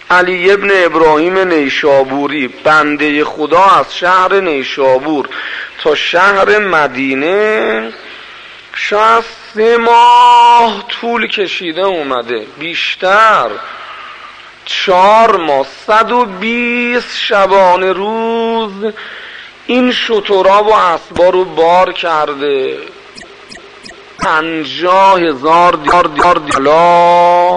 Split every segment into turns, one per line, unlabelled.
علی ابن ابراهیم نیشابوری بنده خدا از شهر نیشابور تا شهر مدینه شاید 3 ماه طول کشیده اومده، بیشتر 4 ماه، 120 شبانه روز این شترا و اسبا رو بار کرده. 50,000 دینار،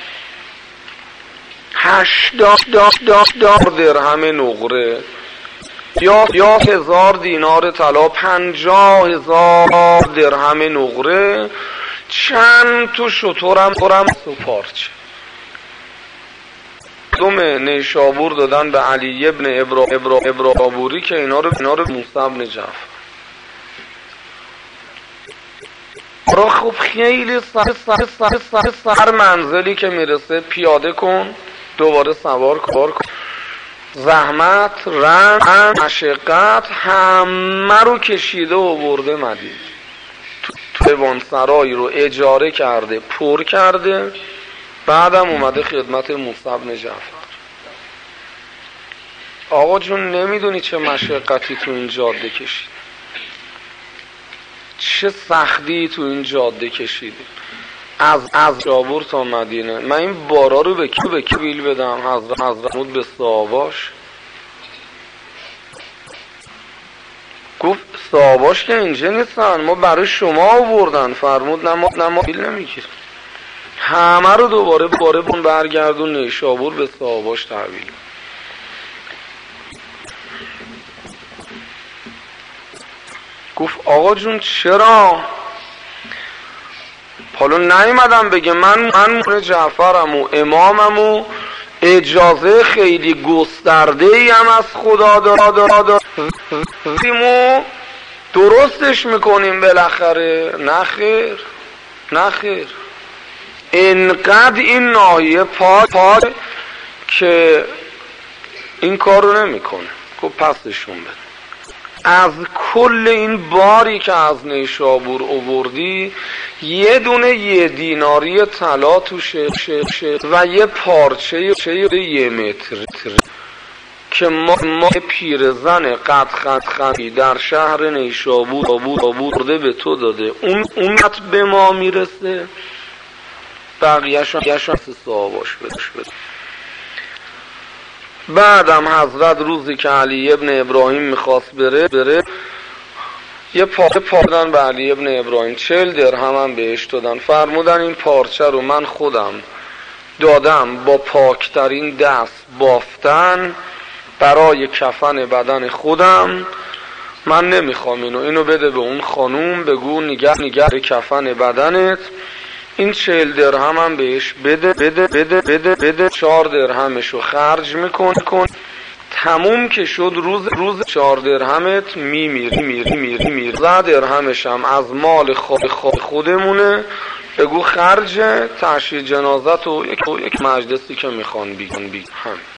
80 درهم نقره یا 1000 دینار طلا، 50,000 درهم نقره، چند تو شترم و پارچه. دوم نیشابور دادن به علی ابن ابراهیمی که اینا رو موسی بن جعفر. خب خیلی سر منزلی که میرسه پیاده کن، دوباره سوار کن، زحمت، رنج، مشقت همه رو کشیده و برده مدینه. توانسرایی رو اجاره کرده، پر کرده، بعدم اومده خدمت موسی بن جعفر. آقا جون نمیدونی چه مشقتی تو این جاده کشید، چه سختی تو این جاده کشیدیم از جابور تا مدینه. من این بارا رو به کی بیل بدم؟ حضرت به صحاباش گفت صحاباش که اینجا نیستن، ما برای شما آوردن. فرمود نه ما بیل نمیگیریم. همه رو دوباره برگردون نیشابور به صحاباش تحویل. گفت آقا جون چرا؟ حالا نیومدم بگه من جعفرم و امامم و اجازه خیلی گسترده‌ای هم از خدا داریم و درستش میکنیم بالاخره. نه خیر، انقدر این ناحیه پاک که این کار رو نمیکنه. گفت پسشون بده. از کل این باری که از نیشابور آوردی یه دونه 1 دیناری طلا توشه و یه پارچه 1 متر که ما پیرزن قد خندی در شهر نیشابور آورده به تو داده، اونت به ما میرسه، بقیه‌شون صحاباش بده. بعدم حضرت روزی که علی ابن ابراهیم میخواست بره یه پارچه دادن به علی ابن ابراهیم، 40 درهم هم بهش دادن. فرمودن این پارچه رو من خودم دادم با پاکترین دست بافتن برای کفن بدن خودم، من نمیخوام اینو بده به اون خانوم، بگو نگه کفن بدنت. این 40 درهم هم بهش بده 4 درهمشو خرج میکن. تموم که شد روز 4 درهمت میمیری. 10 درهمش هم از مال خودمونه، بگو خرج تشییع جنازت و یک مجلسی که میخوان بی هم.